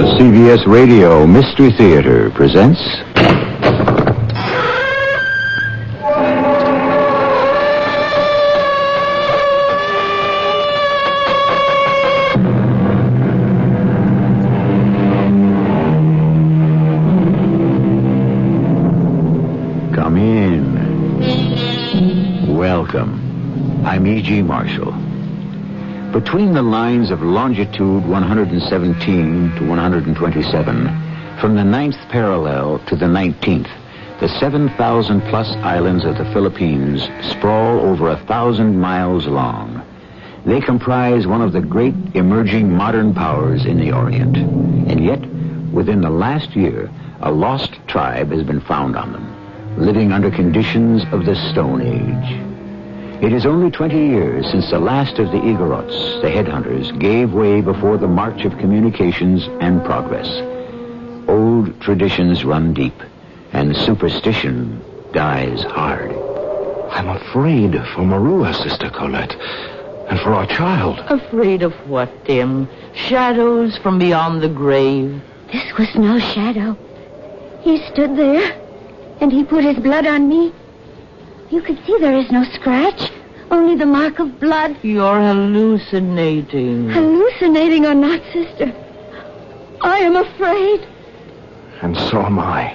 CBS Radio Mystery Theater presents... Come in. Welcome. I'm E.G. Marshall. Between the lines of longitude 117 to 127, from the 9th parallel to the 19th, the 7,000-plus islands of the Philippines sprawl over 1,000 miles long. They comprise one of the great emerging modern powers in the Orient. And yet, within the last year, a lost tribe has been found on them, living under conditions of the Stone Age. It is only 20 years since the last of the Igorots, the headhunters, gave way before the march of communications and progress. Old traditions run deep, and superstition dies hard. I'm afraid for Marua, Sister Colette, and for our child. Afraid of what, Tim? Shadows from beyond the grave? This was no shadow. He stood there, and he put his blood on me. You can see there is no scratch, only the mark of blood. You're hallucinating. Hallucinating or not, sister, I am afraid. And so am I.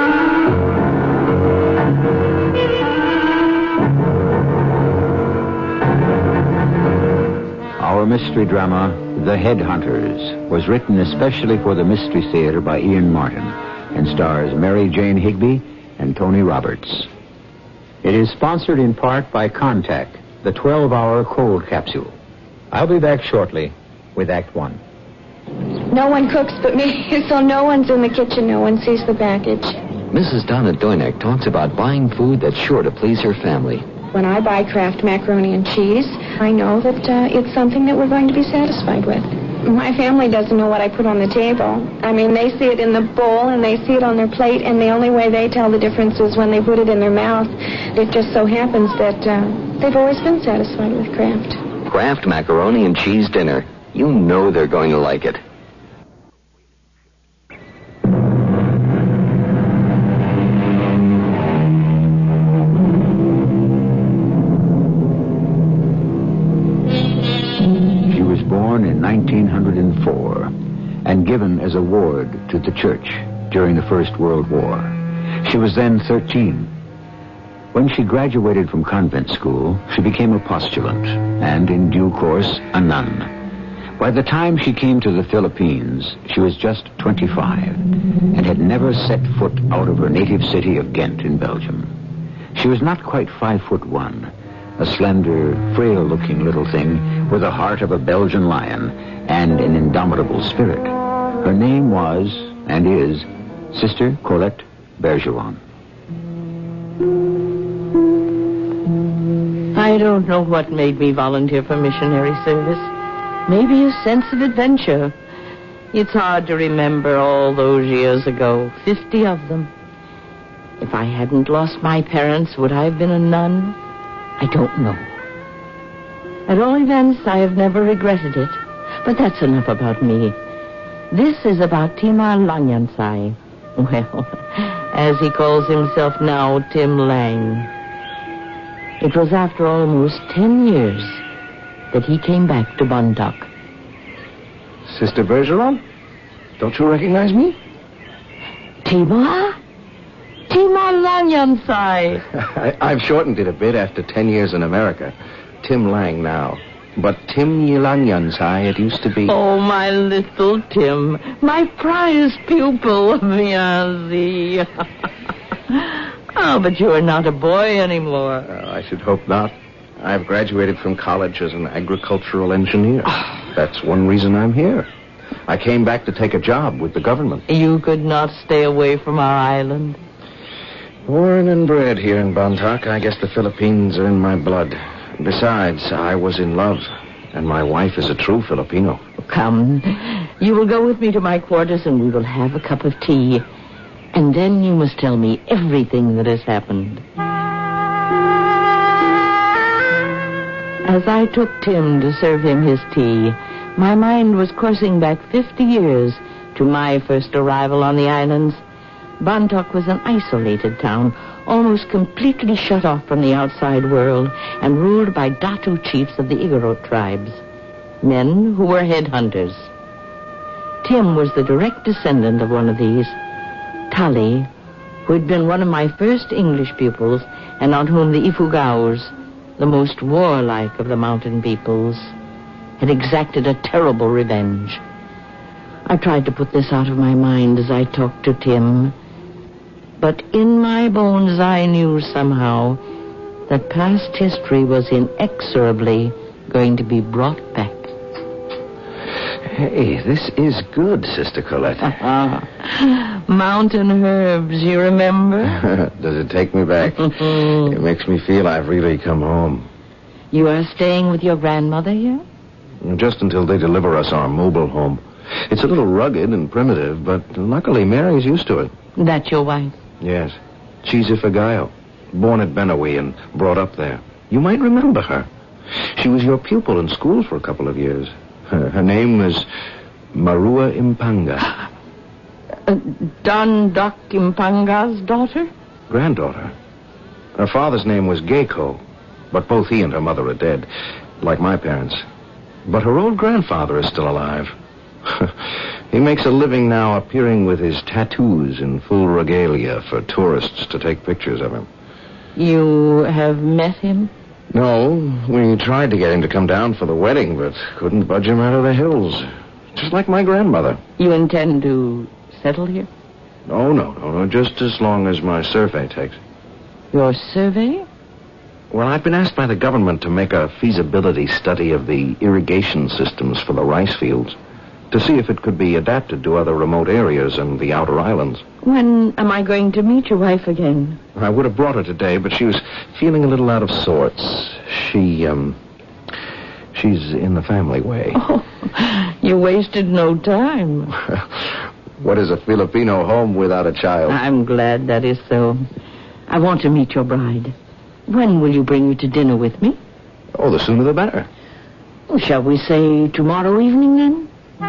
Our mystery drama, The Headhunters, was written especially for the Mystery Theater by Ian Martin and stars Mary Jane Higby and Tony Roberts. It is sponsored in part by Contact, the 12-hour cold capsule. I'll be back shortly with Act One. No one cooks but me, so no one's in the kitchen. No one sees the package. Mrs. Donna Doinek talks about buying food that's sure to please her family. When I buy Kraft macaroni and cheese, I know that it's something that we're going to be satisfied with. My family doesn't know what I put on the table. I mean, they see it in the bowl and they see it on their plate, and the only way they tell the difference is when they put it in their mouth. It just so happens that they've always been satisfied with Kraft. Kraft macaroni and cheese dinner. You know they're going to like it. Born in 1904 and given as a ward to the church during the First World War. She was then 13. When she graduated from convent school, she became a postulant and, in due course, a nun. By the time she came to the Philippines, she was just 25 and had never set foot out of her native city of Ghent in Belgium. She was not quite 5'1", a slender, frail-looking little thing with the heart of a Belgian lion and an indomitable spirit. Her name was, and is, Sister Colette Bergeron. I don't know what made me volunteer for missionary service. Maybe a sense of adventure. It's hard to remember all those years ago, 50 of them. If I hadn't lost my parents, would I have been a nun? I don't know. At all events, I have never regretted it. But that's enough about me. This is about Timar Lanyansai. Well, as he calls himself now, Tim Lang. It was after almost 10 years that he came back to Bondoc. Sister Bergeron? Don't you recognize me? Timar? Timar Lanyansai. I've shortened it a bit after 10 years in America. Tim Lang now. But Tim Lanyansai it used to be. Oh, my little Tim. My prized pupil, Viazi. Oh, but you are not a boy anymore. I should hope not. I've graduated from college as an agricultural engineer. That's one reason I'm here. I came back to take a job with the government. You could not stay away from our island. Born and bred here in Bondoc, I guess the Philippines are in my blood. Besides, I was in love, and my wife is a true Filipino. Come, you will go with me to my quarters and we will have a cup of tea. And then you must tell me everything that has happened. As I took Tim to serve him his tea, my mind was coursing back 50 years To my first arrival on the islands, Bontoc was an isolated town, almost completely shut off from the outside world and ruled by Datu chiefs of the Igorot tribes, men who were headhunters. Tim was the direct descendant of one of these. Tali, who had been one of my first English pupils and on whom the Ifugaos, the most warlike of the mountain peoples, had exacted a terrible revenge. I tried to put this out of my mind as I talked to Tim, but in my bones I knew somehow that past history was inexorably going to be brought back. Hey, this is good, Sister Colette. Mountain herbs, you remember? Does it take me back? It makes me feel I've really come home. You are staying with your grandmother here? Just until they deliver us our mobile home. It's a little rugged and primitive, but luckily Mary's used to it. That's your wife? Yes. She's Ifagayo, born at Benawi and brought up there. You might remember her. She was your pupil in school for a couple of years. Her name was Marua Impanga. Don Doc Impanga's daughter? Granddaughter. Her father's name was Geiko, but both he and her mother are dead, like my parents. But her old grandfather is still alive. He makes a living now appearing with his tattoos in full regalia for tourists to take pictures of him. You have met him? No, we tried to get him to come down for the wedding, but couldn't budge him out of the hills. Just like my grandmother. You intend to settle here? No, just as long as my survey takes. Your survey? Well, I've been asked by the government to make a feasibility study of the irrigation systems for the rice fields, to see if it could be adapted to other remote areas and the outer islands. When am I going to meet your wife again? I would have brought her today, but she was feeling a little out of sorts. She's in the family way. Oh, you wasted no time. What is a Filipino home without a child? I'm glad that is so. I want to meet your bride. When will you bring her to dinner with me? Oh, the sooner the better. Shall we say tomorrow evening, then?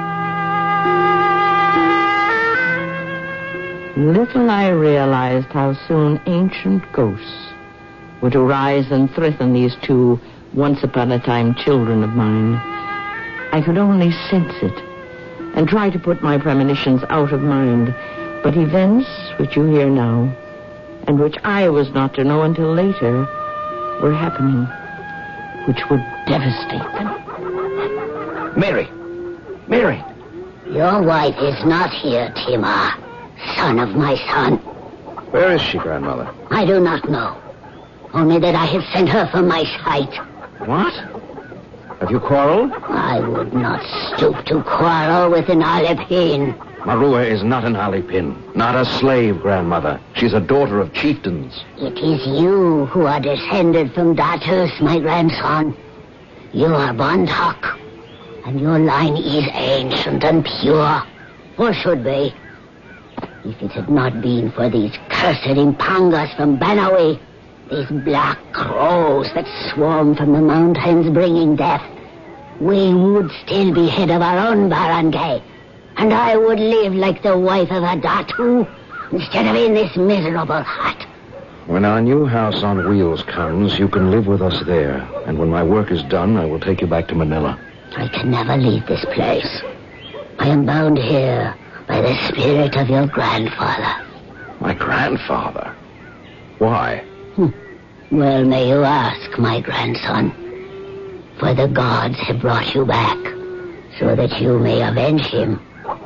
Little I realized how soon ancient ghosts would arise and threaten these two once-upon-a-time children of mine. I could only sense it and try to put my premonitions out of mind. But events which you hear now, and which I was not to know until later, were happening, which would devastate them. Mary! Your wife is not here, Timar, son of my son. Where is she, Grandmother? I do not know. Only that I have sent her from my sight. What? Have you quarreled? I would not stoop to quarrel with an Alipin. Marua is not an Alipin, not a slave, Grandmother. She's a daughter of chieftains. It is you who are descended from Datus, my grandson. You are Bontoc, and your line is ancient and pure, or should be. If it had not been for these cursed Impangas from Benawi, these black crows that swarm from the mountains bringing death, we would still be head of our own barangay, and I would live like the wife of a Datu instead of in this miserable hut. When our new house on wheels comes, you can live with us there, and when my work is done, I will take you back to Manila. I can never leave this place. I am bound here by the spirit of your grandfather. My grandfather? Why? Well, may you ask, my grandson. For the gods have brought you back, so that you may avenge him.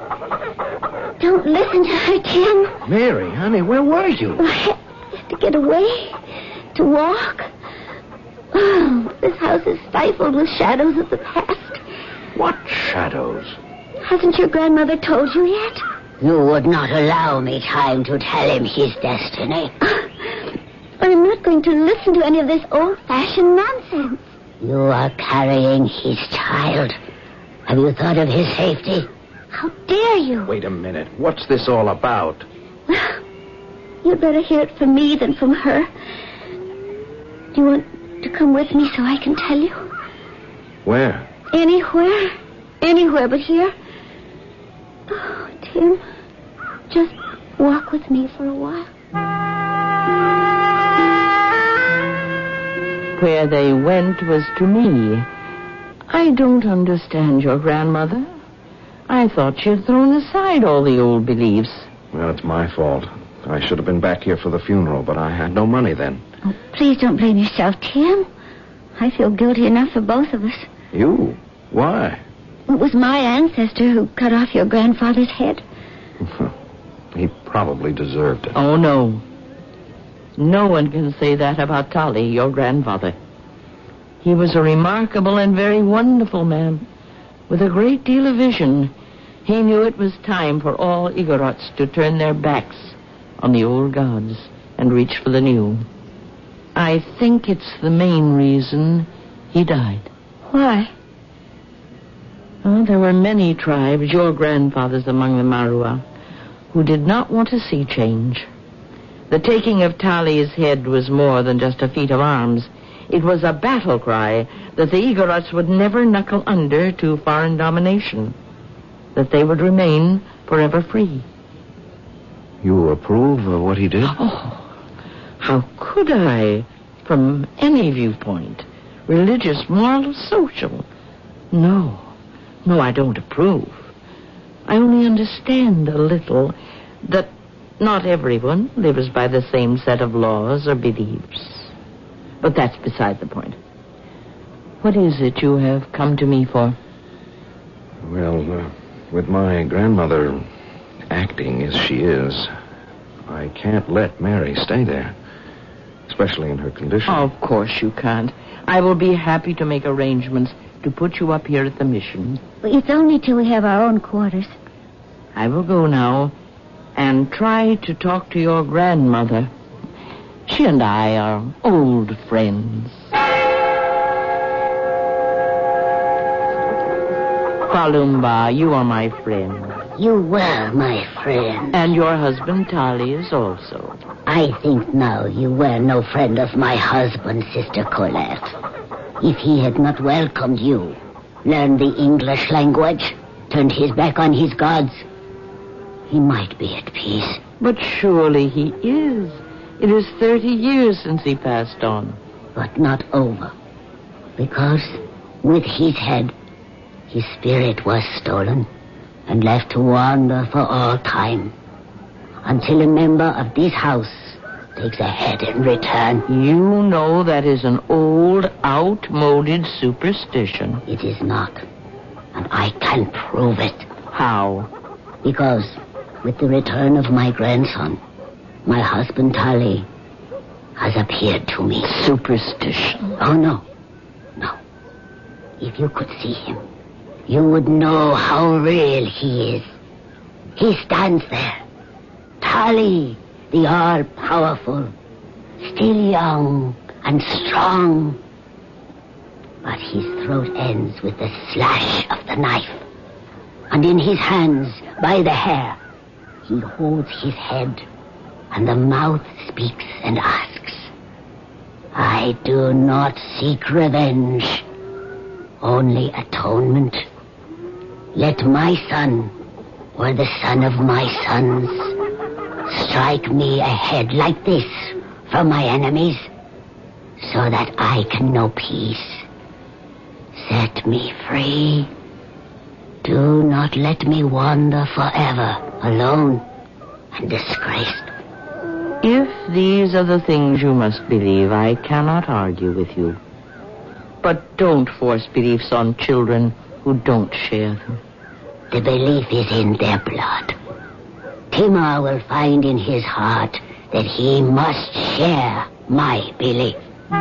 Don't listen to her, Tim. Mary, honey, where were you? I had to get away, to walk. Oh, this house is stifled with shadows of the past. What shadows? Hasn't your grandmother told you yet? You would not allow me time to tell him his destiny. But I'm not going to listen to any of this old-fashioned nonsense. You are carrying his child. Have you thought of his safety? How dare you? Wait a minute. What's this all about? Well, you'd better hear it from me than from her. Do you want to come with me so I can tell you? Where? Anywhere. Anywhere but here. Oh, dear. Tim, just walk with me for a while. Where they went was to me. I don't understand your grandmother. I thought she had thrown aside all the old beliefs. Well, it's my fault. I should have been back here for the funeral, but I had no money then. Oh, please don't blame yourself, Tim. I feel guilty enough for both of us. You? Why? It was my ancestor who cut off your grandfather's head. He probably deserved it. Oh, no. No one can say that about Tali, your grandfather. He was a remarkable and very wonderful man, with a great deal of vision. He knew it was time for all Igorots to turn their backs on the old gods and reach for the new. I think it's the main reason he died. Why? Oh, there were many tribes, your grandfathers among the Marua, who did not want to see change. The taking of Tali's head was more than just a feat of arms. It was a battle cry that the Igorots would never knuckle under to foreign domination, that they would remain forever free. You approve of what he did? Oh, how could I, from any viewpoint, religious, moral, social? No, I don't approve. I only understand a little that not everyone lives by the same set of laws or beliefs. But that's beside the point. What is it you have come to me for? Well, with my grandmother acting as she is, I can't let Mary stay there, especially in her condition. Of course you can't. I will be happy to make arrangements to put you up here at the mission. It's only till we have our own quarters. I will go now and try to talk to your grandmother. She and I are old friends. Kalumba, you are my friend. You were my friend. And your husband, Tali, is also. I think now you were no friend of my husband, Sister Colette. If he had not welcomed you, learned the English language, turned his back on his gods, he might be at peace. But surely he is. It is 30 years since he passed on. But not over. Because with his head, his spirit was stolen and left to wander for all time, until a member of this house takes a head in return. You know that is an old, outmoded superstition. It is not. And I can prove it. How? Because with the return of my grandson, my husband Tali has appeared to me. Superstition? Oh, no. If you could see him, you would know how real he is. He stands there, Tali, the all-powerful, still young and strong. But his throat ends with the slash of the knife. And in his hands, by the hair, he holds his head, and the mouth speaks and asks, I do not seek revenge, only atonement. Let my son, or the son of my sons, strike me a head like this from my enemies, so that I can know peace. Set me free. Do not let me wander forever, alone and disgraced. If these are the things you must believe, I cannot argue with you. But don't force beliefs on children who don't share them. The belief is in their blood. Timur will find in his heart that he must share my belief.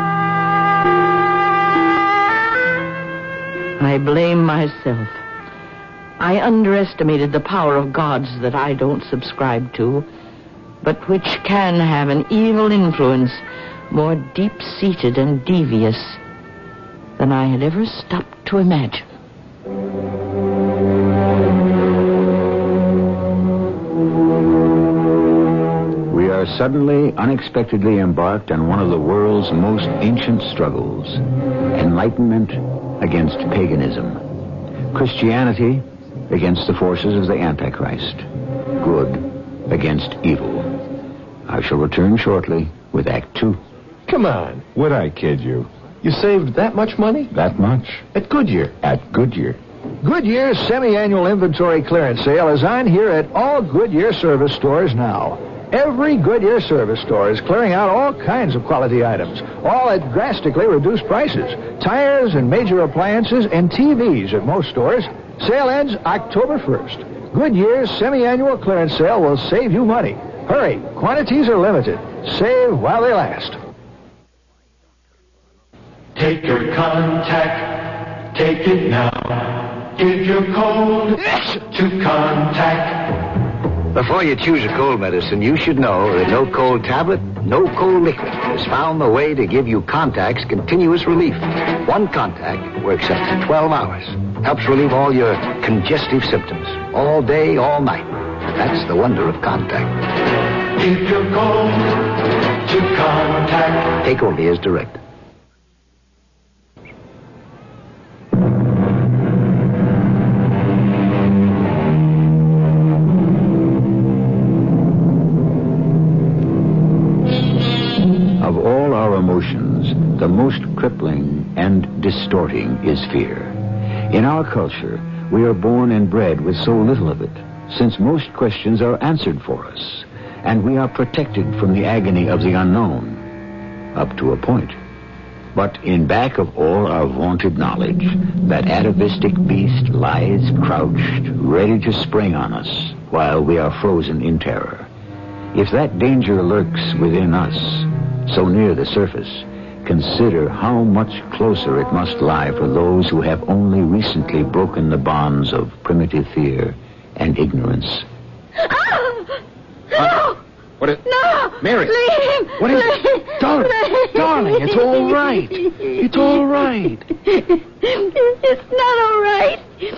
I blame myself. I underestimated the power of gods that I don't subscribe to, but which can have an evil influence more deep-seated and devious than I had ever stopped to imagine. We are suddenly, unexpectedly embarked on one of the world's most ancient struggles, enlightenment against paganism. Christianity, against the forces of the Antichrist. Good against evil. I shall return shortly with Act 2. Come on. Would I kid you? You saved that much money? That much? At Goodyear. At Goodyear. Goodyear's semi-annual inventory clearance sale is on here at all Goodyear service stores now. Every Goodyear service store is clearing out all kinds of quality items, all at drastically reduced prices. Tires and major appliances and TVs at most stores. Sale ends October 1st. Goodyear's semi-annual clearance sale will save you money. Hurry, quantities are limited. Save while they last. Take your contact, take it now. Give your code to contact. Before you choose a cold medicine, you should know that no cold tablet, no cold liquid has found the way to give you Contact's continuous relief. One Contact works up to 12 hours. Helps relieve all your congestive symptoms. All day, all night. That's the wonder of Contact. Give your code to contact. Take only as directed. Of all our emotions, the most crippling and distorting is fear. In our culture, we are born and bred with so little of it, since most questions are answered for us, and we are protected from the agony of the unknown, up to a point. But in back of all our vaunted knowledge, that atavistic beast lies crouched, ready to spring on us while we are frozen in terror. If that danger lurks within us, so near the surface, consider how much closer it must lie for those who have only recently broken the bonds of primitive fear and ignorance. Oh! No! What is... No! Mary! Leave! What is it? Darling, it's all right. It's all right. It's not all right.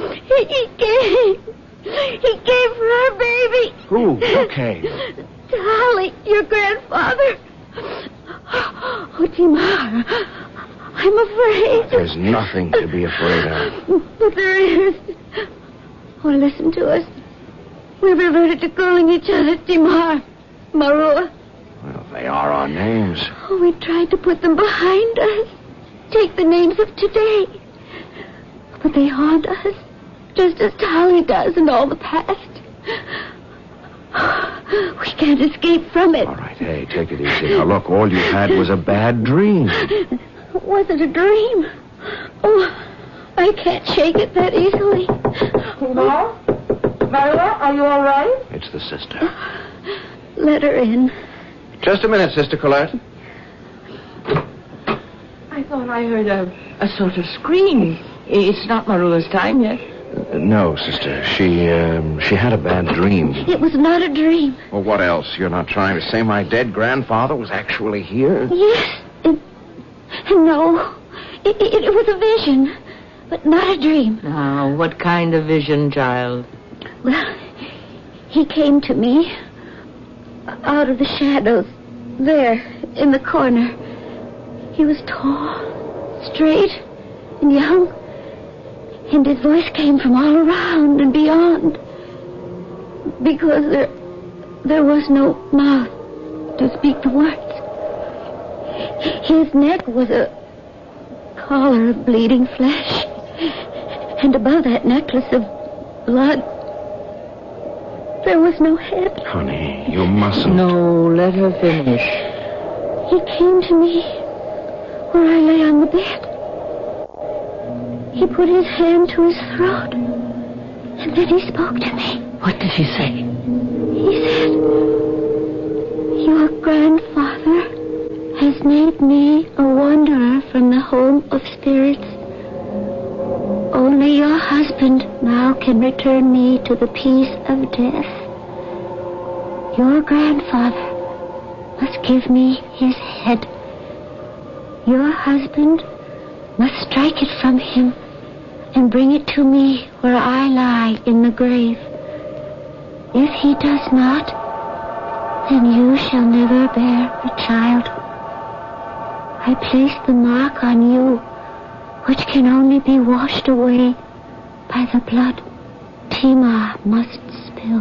He gave for our baby. Who? Okay. Dolly, your grandfather. Oh, Timar, I'm afraid. There's nothing to be afraid of. But there is. Oh, listen to us. We've reverted to calling each other Timar, Marua. Well, they are our names. Oh, we tried to put them behind us. Take the names of today. But they haunt us, just as Dolly does in all the past. We can't escape from it. All right, hey, take it easy. Now, look, all you had was a bad dream. Was it a dream? Oh, I can't shake it that easily. Timar? Marla, are you all right? It's the sister. Let her in. Just a minute, Sister Colette. I thought I heard a sort of scream. It's not Marua's time yet. No, sister. She had a bad dream. It was not a dream. Well, what else? You're not trying to say my dead grandfather was actually here? Yes. No. It was a vision, but not a dream. Now, what kind of vision, child? Well, he came to me out of the shadows there in the corner. He was tall, straight, and young. And his voice came from all around and beyond. Because there was no mouth to speak the words. His neck was a collar of bleeding flesh. And above that necklace of blood, there was no head. Honey, you mustn't. No, let her finish. He came to me where I lay on the bed. He put his hand to his throat, and then he spoke to me. What did he say? He said, "Your grandfather has made me a wanderer from the home of spirits. Only your husband now can return me to the peace of death. Your grandfather must give me his head. Your husband must strike it from him and bring it to me where I lie in the grave. If he does not, then you shall never bear a child. I place the mark on you, which can only be washed away by the blood Timar must spill.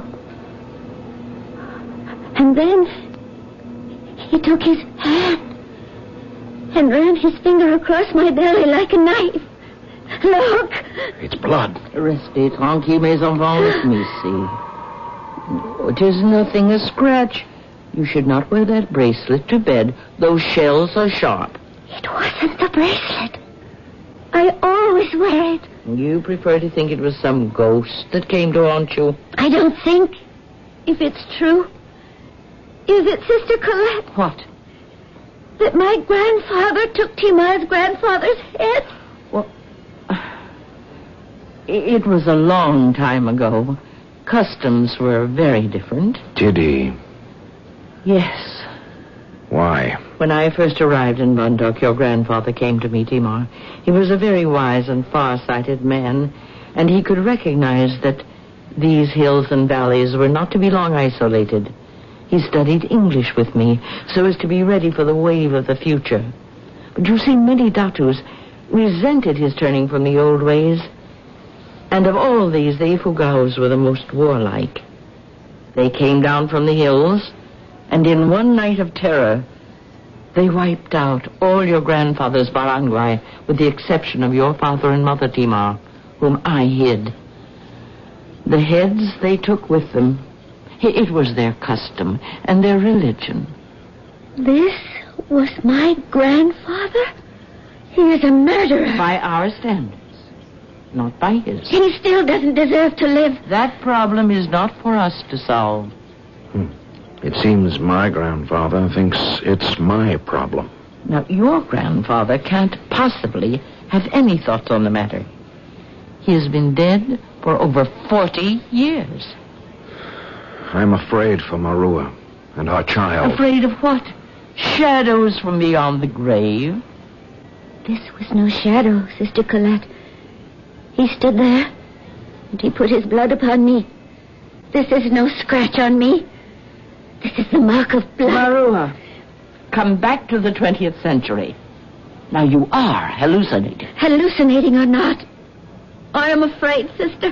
And then he took his hand and ran his finger across my belly like a knife. Look! It's blood. Restez tranquille, mes enfants. Let me see. It is nothing, a scratch. You should not wear that bracelet to bed. Those shells are sharp. It wasn't the bracelet. I always wear it. You prefer to think it was some ghost that came to haunt you? I don't think. If it's true. Is it, Sister Colette? What? That my grandfather took Timar's grandfather's head? Well, it was a long time ago. Customs were very different. Did he? Yes. Why? When I first arrived in Bundok, your grandfather came to me, Timar. He was a very wise and far-sighted man, and he could recognize that these hills and valleys were not to be long isolated. He studied English with me so as to be ready for the wave of the future. But you see, many Datus resented his turning from the old ways. And of all these, the Ifugaos were the most warlike. They came down from the hills, and in one night of terror, they wiped out all your grandfather's barangay, with the exception of your father and mother, Timar, whom I hid. The heads they took with them. It was their custom and their religion. This was my grandfather? He is a murderer. By our standards, not by his. He still doesn't deserve to live. That problem is not for us to solve. It seems my grandfather thinks it's my problem. Now, your grandfather can't possibly have any thoughts on the matter. He has been dead for over 40 years. I'm afraid for Marua and our child. Afraid of what? Shadows from beyond the grave? This was no shadow, Sister Colette. He stood there, and he put his blood upon me. This is no scratch on me. This is the mark of blood. Marua, come back to the 20th century. Now, you are hallucinating. Hallucinating or not, I am afraid, Sister.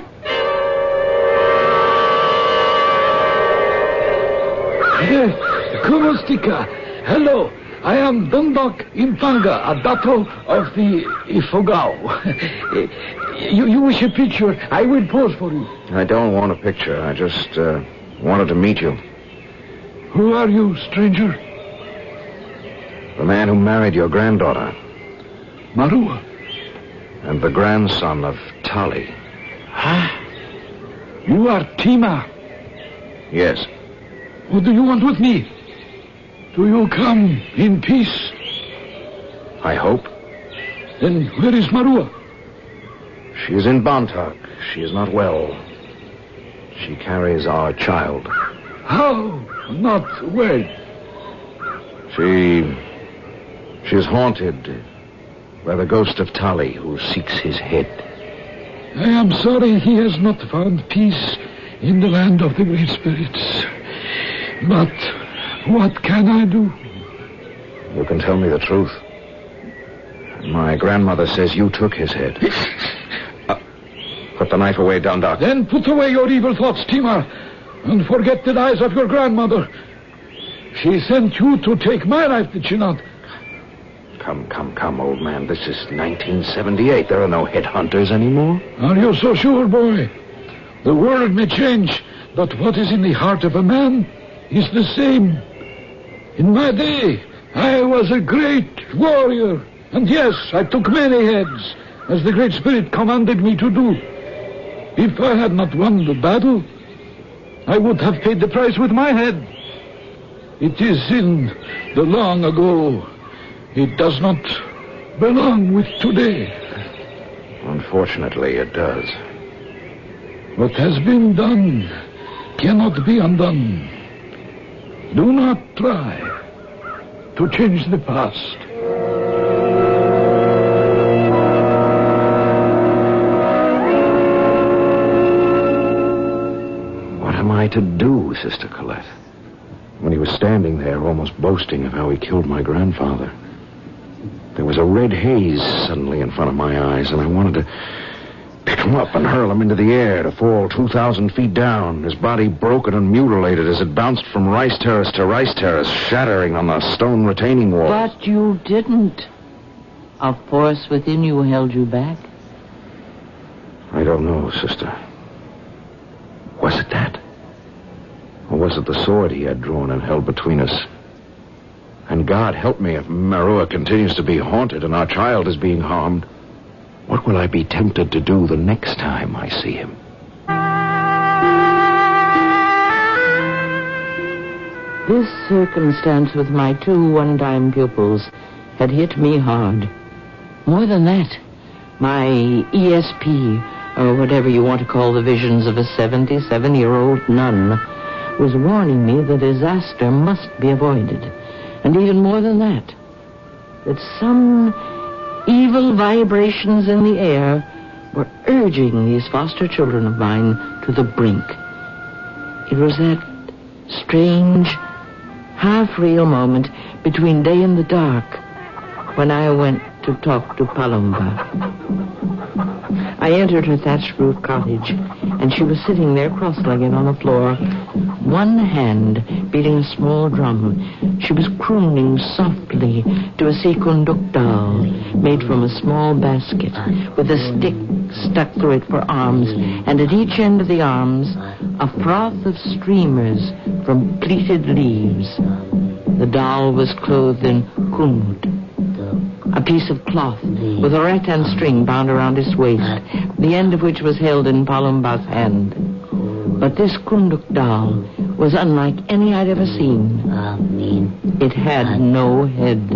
Kumostika. Hello. I am Dundok Impanga, a Dato of the Ifugao. You wish a picture? I will pose for you. I don't want a picture. I just wanted to meet you. Who are you, stranger? The man who married your granddaughter. Marua. And the grandson of Tali. You are Tima. Yes. What do you want with me? Do you come in peace? I hope. Then where is Marua? She is in Bontok. She is not well. She carries our child. How not well? She is haunted by the ghost of Tali, who seeks his head. I am sorry he has not found peace in the land of the great spirits. But what can I do? You can tell me the truth. My grandmother says you took his head. Put the knife away, Dundok. Then put away your evil thoughts, Timar, and forget the lies of your grandmother. She sent you to take my life, did she not? Come, old man. This is 1978. There are no headhunters anymore. Are you so sure, boy? The world may change, but what is in the heart of a man is the same. In my day, I was a great warrior. And yes, I took many heads, as the Great Spirit commanded me to do. If I had not won the battle, I would have paid the price with my head. It is in the long ago. It does not belong with today. Unfortunately, it does. What has been done cannot be undone. Do not try to change the past. What am I to do, Sister Colette? When he was standing there, almost boasting of how he killed my grandfather, there was a red haze suddenly in front of my eyes, and I wanted pick him up and hurl him into the air to fall 2,000 feet down, his body broken and mutilated as it bounced from rice terrace to rice terrace, shattering on the stone retaining walls. But you didn't. A force within you held you back. I don't know, sister. Was it that? Or was it the sword he had drawn and held between us? And God help me if Marua continues to be haunted and our child is being harmed. What will I be tempted to do the next time I see him? This circumstance with my 2 one-time pupils had hit me hard. More than that, my ESP, or whatever you want to call the visions of a 77-year-old nun, was warning me that disaster must be avoided. And even more than that some evil vibrations in the air were urging these foster children of mine to the brink. It was that strange, half-real moment between day and the dark when I went to talk to Palumba. I entered her thatched roof cottage, and she was sitting there cross-legged on the floor, one hand beating a small drum. She was crooning softly to a sekunduk doll made from a small basket with a stick stuck through it for arms, and at each end of the arms a froth of streamers from pleated leaves. The doll was clothed in kumud, a piece of cloth with a rattan string bound around its waist, the end of which was held in Palumba's hand. But this kunduk doll was unlike any I'd ever seen. It had no head.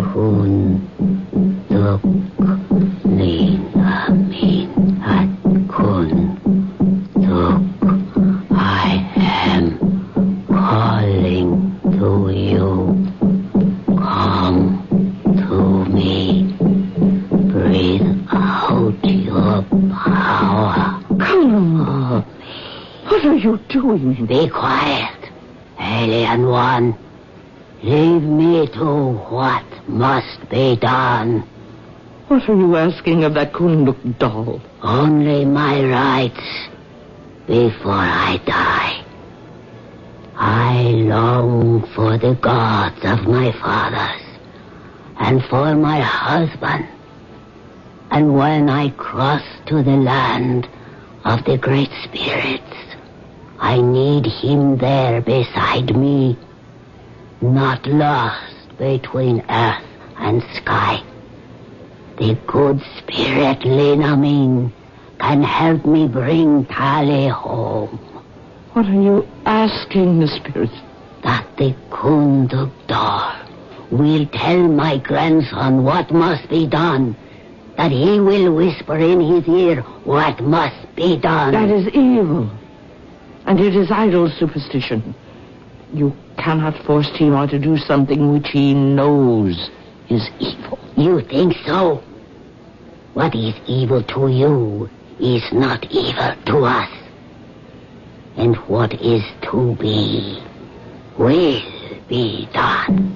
I am calling to you. Come to me. Breathe out your power. Palumba, what are you doing? Be quiet, Alien One. Leave me to what must be done. What are you asking of that kunduk doll? Only my rights before I die. I long for the gods of my fathers and for my husband. And when I cross to the land of the great spirits, I need him there beside me, not lost between earth and sky. The good spirit Linamin can help me bring Tali home. What are you asking the spirits? That the kunduk doll will tell my grandson what must be done. That he will whisper in his ear what must be done. That is evil. And it is idle superstition. You cannot force Timar to do something which he knows is evil. You think so? What is evil to you is not evil to us. And what is to be will be done.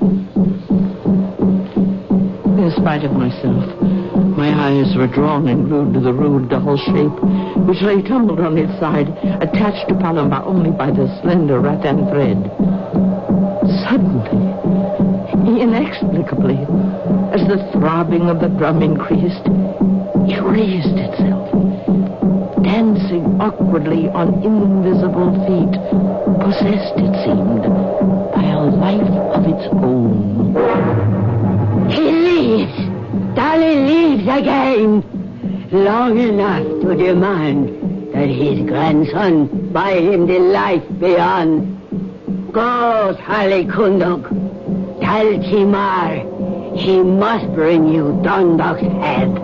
In spite of myself, my eyes were drawn and glued to the rude doll shape, which lay tumbled on its side, attached to Palumba only by the slender rattan thread. Suddenly, inexplicably, as the throbbing of the drum increased, it raised itself, dancing awkwardly on invisible feet, possessed, it seemed, by a life of its own. He leaves! Dolly leaves again! Long enough to demand that his grandson buy him the life beyond. Go, Tali Kunduk. Tell Timar he must bring you Dunduk's head.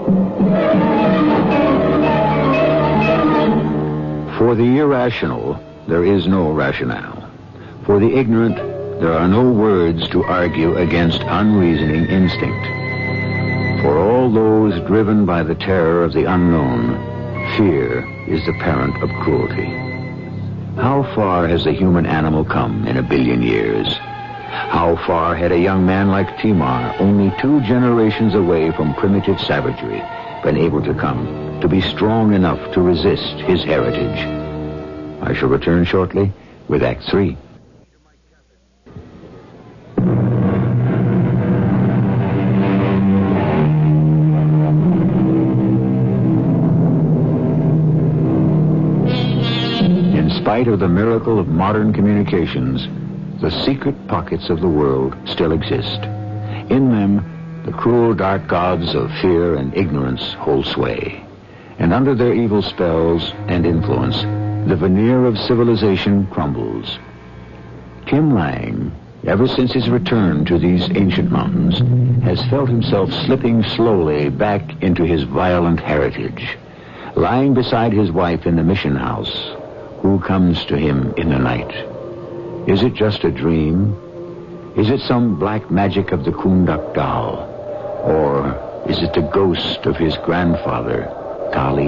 For the irrational, there is no rationale. For the ignorant, there are no words to argue against unreasoning instinct. For all those driven by the terror of the unknown, fear is the parent of cruelty. How far has the human animal come in 1 billion years? How far had a young man like Timar, only 2 generations away from primitive savagery, been able to come to be strong enough to resist his heritage. I shall return shortly with Act 3. In spite of the miracle of modern communications, the secret pockets of the world still exist. In them, the cruel dark gods of fear and ignorance hold sway. And under their evil spells and influence, the veneer of civilization crumbles. Tim Lang, ever since his return to these ancient mountains, has felt himself slipping slowly back into his violent heritage. Lying beside his wife in the mission house, who comes to him in the night? Is it just a dream? Is it some black magic of the Kundak doll? Or is it the ghost of his grandfather, Kali?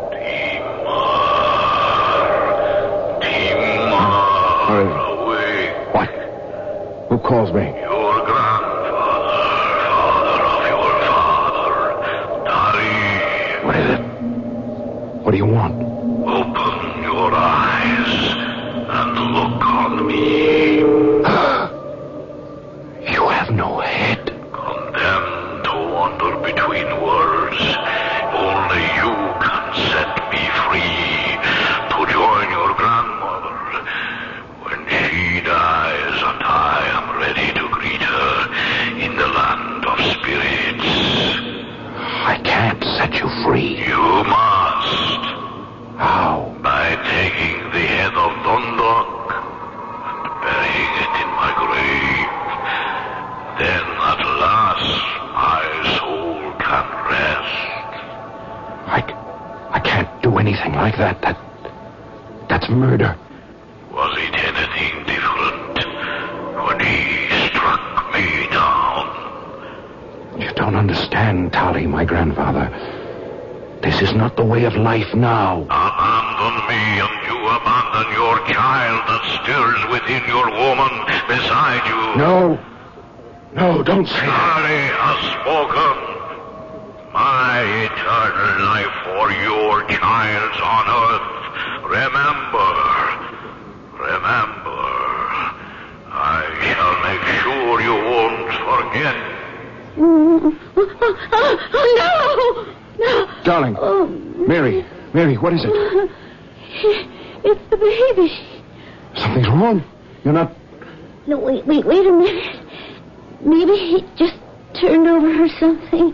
Timar. What? Who calls me? Your grandfather, father of your father, Tari. What is it? What do you want? Open your eyes and look on me. You have no head. Condemned to wander between worlds, only you can set me free to join your grandmother when she dies, and I am ready to greet her in the land of spirits. I can't set you free. You must. How? By taking the head of Dundalk and burying it in my grave. Then at last my soul can rest. I can't do anything like that. That's murder. Was it anything different when he struck me down? You don't understand, Tali, my grandfather. This is not the way of life now. Abandon me and you abandon your child that stirs within your woman beside you. No, don't say that. Tali has spoken. My eternal life for your child's on earth. Remember. I shall make sure you won't forget. No! Darling. Oh. Mary, what is it? It's the baby. Something's wrong. You're not... No, wait a minute. Maybe he just turned over or something.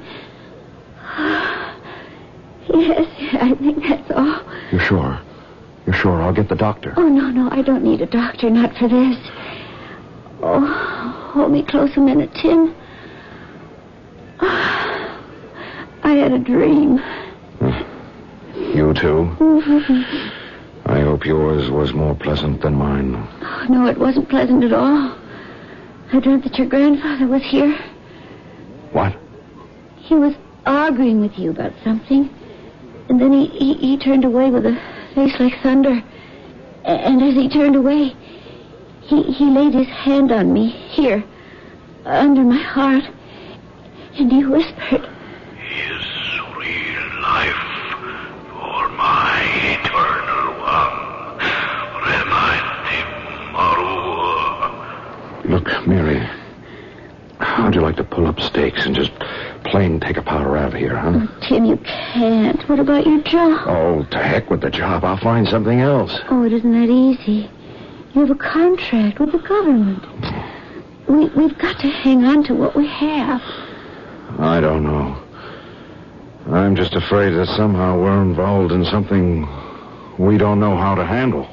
Yes, I think that's all. You're sure? You're sure? I'll get the doctor. Oh, no, I don't need a doctor, not for this. Oh, hold me close a minute, Tim. I had a dream. You too? I hope yours was more pleasant than mine. Oh, no, it wasn't pleasant at all. I dreamt that your grandfather was here. What? He was arguing with you about something. And then he turned away with a face like thunder. And as he turned away, he laid his hand on me, here, under my heart. And he whispered, His real life for my eternal one. Remind him, Marua. Look, Mary, how'd you like to pull up stakes and just plain take a powder out of here, huh? Oh, Tim, you can't. What about your job? Oh, to heck with the job. I'll find something else. Oh, it isn't that easy. You have a contract with the government. We've got to hang on to what we have. I don't know. I'm just afraid that somehow we're involved in something we don't know how to handle.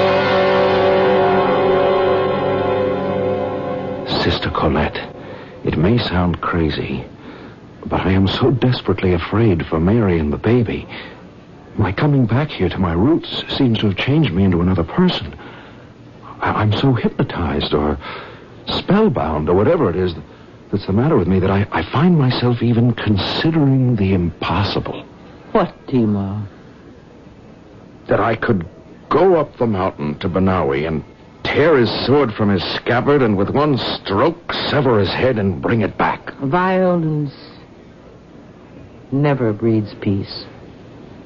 Sister Colette, it may sound crazy, but I am so desperately afraid for Mary and the baby. My coming back here to my roots seems to have changed me into another person. I'm so hypnotized or spellbound or whatever it is that's the matter with me that I find myself even considering the impossible. What, Timar? That I could go up the mountain to Banawi and tear his sword from his scabbard and with one stroke sever his head and bring it back. Violence never breeds peace.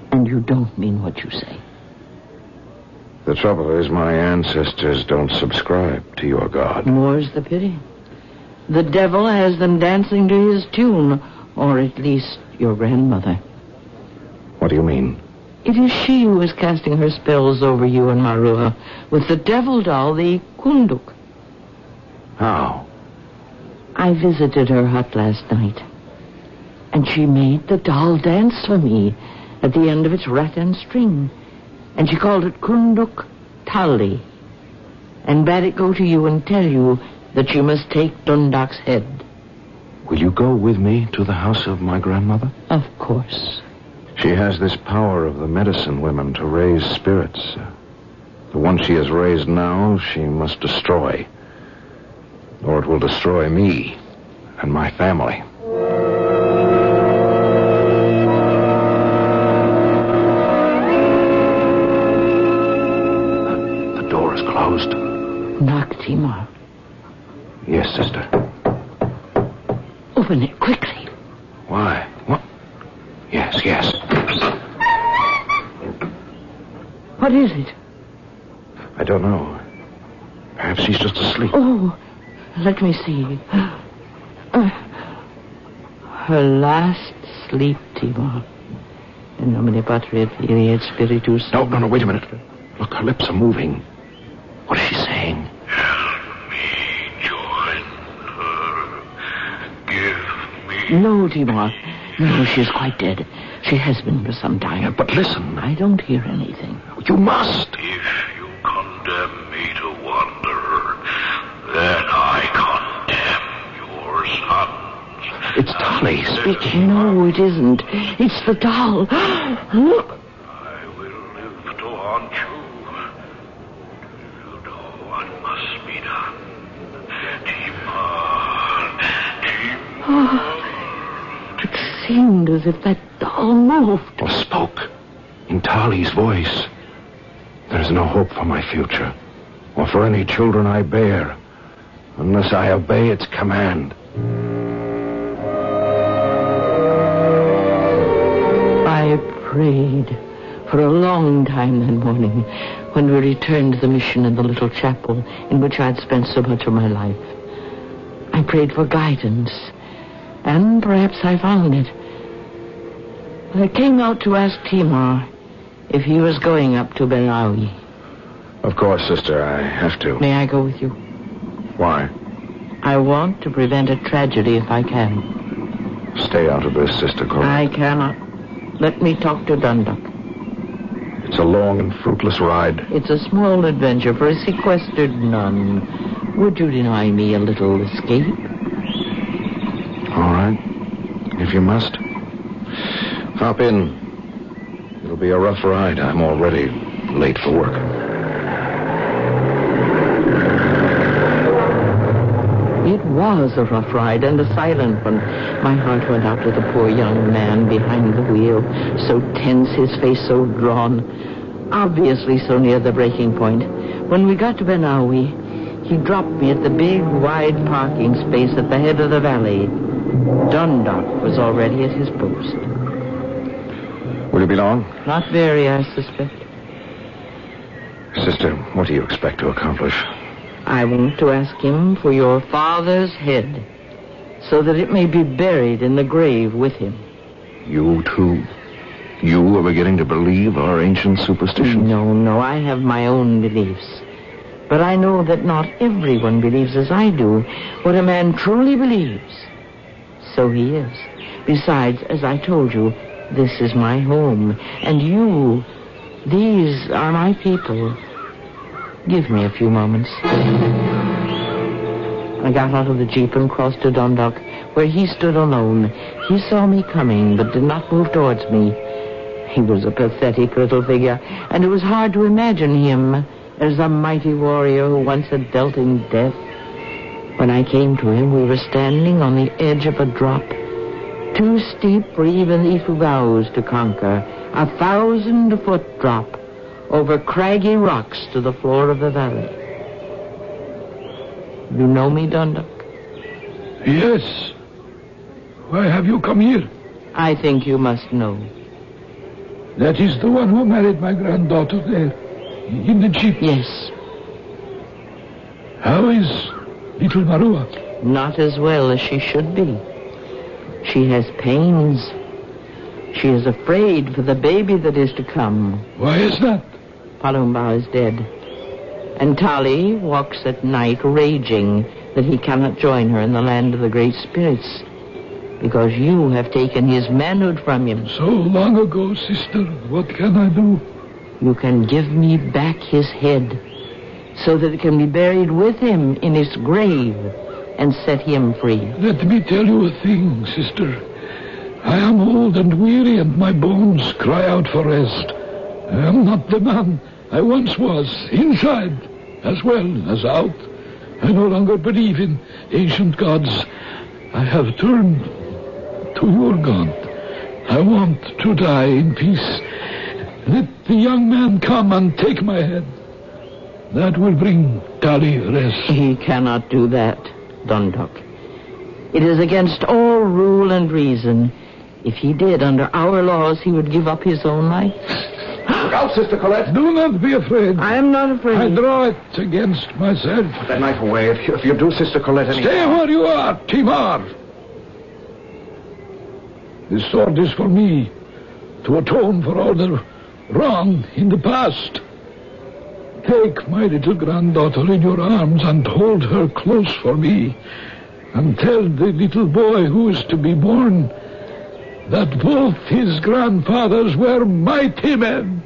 And you don't mean what you say. The trouble is my ancestors don't subscribe to your God. More's the pity. The devil has them dancing to his tune, or at least your grandmother. What do you mean? It is she who is casting her spells over you and Marua with the devil doll, the Kunduk. How? I visited her hut last night, and she made the doll dance for me at the end of its rattan string, and she called it Kunduk Tali, and bade it go to you and tell you that you must take Dundak's head. Will you go with me to the house of my grandmother? Of course. She has this power of the medicine women to raise spirits. The one she has raised now, she must destroy. Or it will destroy me and my family. The door is closed. Knock, Timur. Yes, sister. Open it quickly. Why? What? Yes, yes. What is it? I don't know. Perhaps she's just asleep. Oh, let me see. Her last sleep, Timur. In nomine Patri et Filii et Spiritus. No, wait a minute. Look, her lips are moving. What is she saying? Help me join her. Give me... No, Timur. No, she is quite dead. She has been for some time. Yeah, but listen. I don't hear anything. You must. If you condemn me to wander, then I condemn your sons. It's Tali speaking. No, it isn't. It's the doll. Look. I will live to haunt you. You know what must be done. Timur. It seemed as if that doll moved. Or spoke in Tali's voice. There's no hope for my future, or for any children I bear, unless I obey its command. I prayed for a long time that morning when we returned to the mission in the little chapel in which I'd spent so much of my life. I prayed for guidance, and perhaps I found it. I came out to ask Timur if he was going up to Benawi. Of course, sister, I have to. May I go with you? Why? I want to prevent a tragedy if I can. Stay out of this, Sister Cora. I cannot. Let me talk to Dunduk. It's a long and fruitless ride. It's a small adventure for a sequestered nun. Would you deny me a little escape? All right. If you must. Hop in. It'll be a rough ride. I'm already late for work. It was a rough ride and a silent one. My heart went out to the poor young man behind the wheel, so tense, his face so drawn, obviously so near the breaking point. When we got to Benawi, he dropped me at the big, wide parking space at the head of the valley. Dunduk was already at his post. Will you be long? Not very, I suspect. Sister, what do you expect to accomplish? I want to ask him for your father's head, so that it may be buried in the grave with him. You, too? You are beginning to believe our ancient superstitions? No, I have my own beliefs. But I know that not everyone believes as I do. What a man truly believes, so he is. Besides, as I told you, this is my home. And you, these are my people. Give me a few moments. I got out of the jeep and crossed to Dunduk, where he stood alone. He saw me coming, but did not move towards me. He was a pathetic little figure, and it was hard to imagine him as a mighty warrior who once had dealt in death. When I came to him, we were standing on the edge of a drop, too steep for even Ifugao to conquer, 1,000-foot drop over craggy rocks to the floor of the valley. You know me, Dunduk? Yes. Why have you come here? I think you must know. That is the one who married my granddaughter there, in the jeep. Yes. How is little Marua? Not as well as she should be. She has pains. She is afraid for the baby that is to come. Why is that? Palumba is dead. And Tali walks at night raging that he cannot join her in the land of the great spirits, because you have taken his manhood from him. So long ago, sister. What can I do? You can give me back his head so that it can be buried with him in his grave and set him free. Let me tell you a thing, sister. I am old and weary, and my bones cry out for rest. I am not the man I once was, inside as well as out. I no longer believe in ancient gods. I have turned to your God. I want to die in peace. Let the young man come and take my head. That will bring Tali rest. He cannot do that, Dundalk. It is against all rule and reason. If he did, under our laws, he would give up his own life. Look out, Sister Colette. Do not be afraid. I am not afraid. I draw it against myself. Put that knife away. If you do, Sister Colette, Stay where you are, Timar. This sword is for me, to atone for all the wrong in the past. Take my little granddaughter in your arms and hold her close for me. And tell the little boy who is to be born that both his grandfathers were mighty men.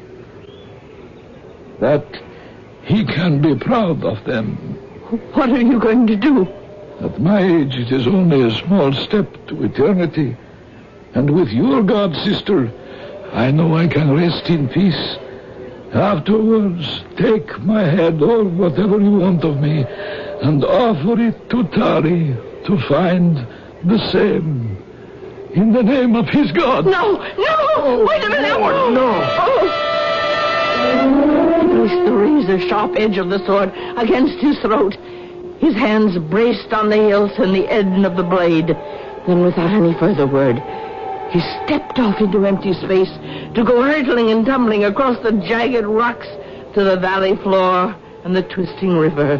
That he can be proud of them. What are you going to do? At my age, it is only a small step to eternity. And with your God, sister, I know I can rest in peace. Afterwards, take my head or whatever you want of me and offer it to Tali to find the same. In the name of his God. No! Wait a minute! No! He placed the razor-sharp edge of the sword against his throat. His hands braced on the hilt and the end of the blade. Then, without any further word, he stepped off into empty space to go hurtling and tumbling across the jagged rocks to the valley floor and the twisting river.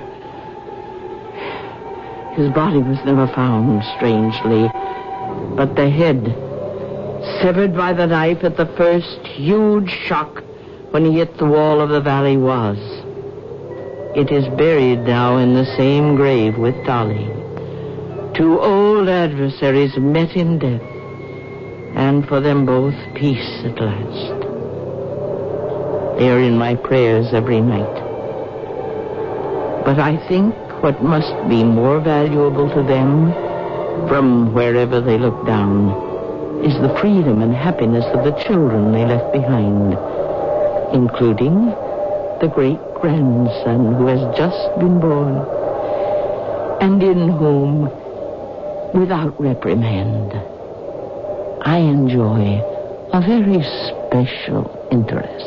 His body was never found, strangely, but the head, severed by the knife at the first huge shock when he hit the wall of the valley, was. It is buried now in the same grave with Tali. Two old adversaries met in death, and for them both, peace at last. They are in my prayers every night. But I think what must be more valuable to them, from wherever they look down, is the freedom and happiness of the children they left behind, including the great-grandson who has just been born, and in whom, without reprimand, I enjoy a very special interest.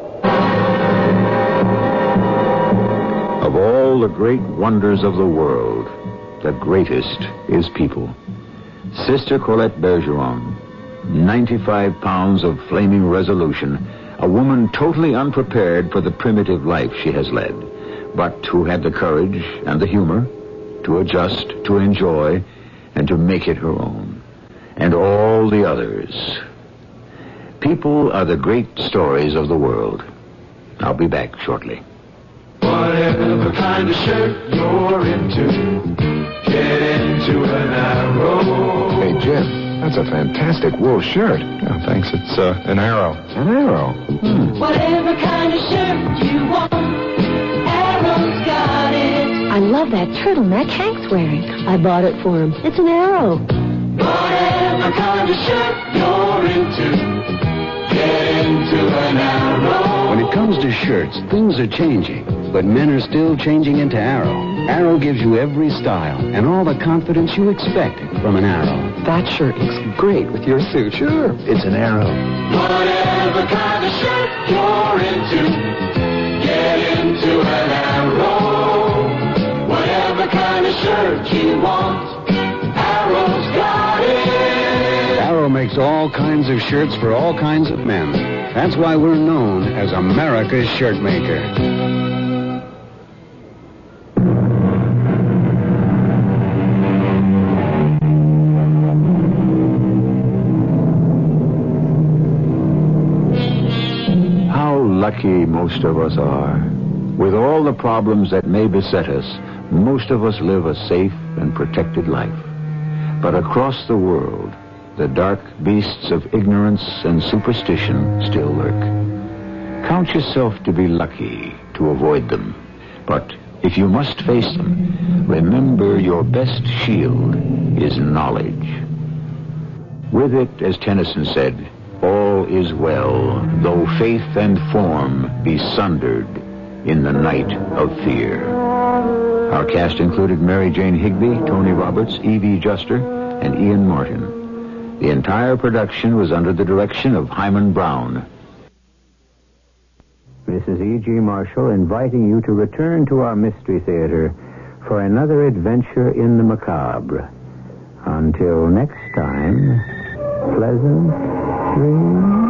Of all the great wonders of the world, the greatest is people. Sister Colette Bergeron, 95 pounds of flaming resolution, a woman totally unprepared for the primitive life she has led, but who had the courage and the humor to adjust, to enjoy, and to make it her own. And all the others. People are the great stories of the world. I'll be back shortly. Whatever kind of shirt you're into, get into an Arrow. Hey, Jim, that's a fantastic wool shirt. Oh, thanks. It's an Arrow. An Arrow? Whatever kind of shirt you want, Arrow's got it. I love that turtleneck Hank's wearing. I bought it for him. It's an Arrow. Whatever kind of shirt you're into, get into an Arrow. When it comes to shirts, things are changing, but men are still changing into Arrow. Arrow gives you every style and all the confidence you expected from an Arrow. That shirt looks great with your suit. Sure, it's an Arrow. Whatever kind of shirt you're into, get into an Arrow. Whatever kind of shirt you want, Arrow's got it. Arrow makes makes all kinds of shirts for all kinds of men. That's why we're known as America's shirt maker. How lucky most of us are. With all the problems that may beset us, most of us live a safe and protected life. But across the world, the dark beasts of ignorance and superstition still lurk. Count yourself to be lucky to avoid them. But if you must face them, remember your best shield is knowledge. With it, as Tennyson said, all is well, though faith and form be sundered in the night of fear. Our cast included Mary Jane Higby, Tony Roberts, E.V. Juster, and Ian Martin. The entire production was under the direction of Hyman Brown. This is E.G. Marshall inviting you to return to our Mystery Theater for another adventure in the macabre. Until next time, pleasant dreams.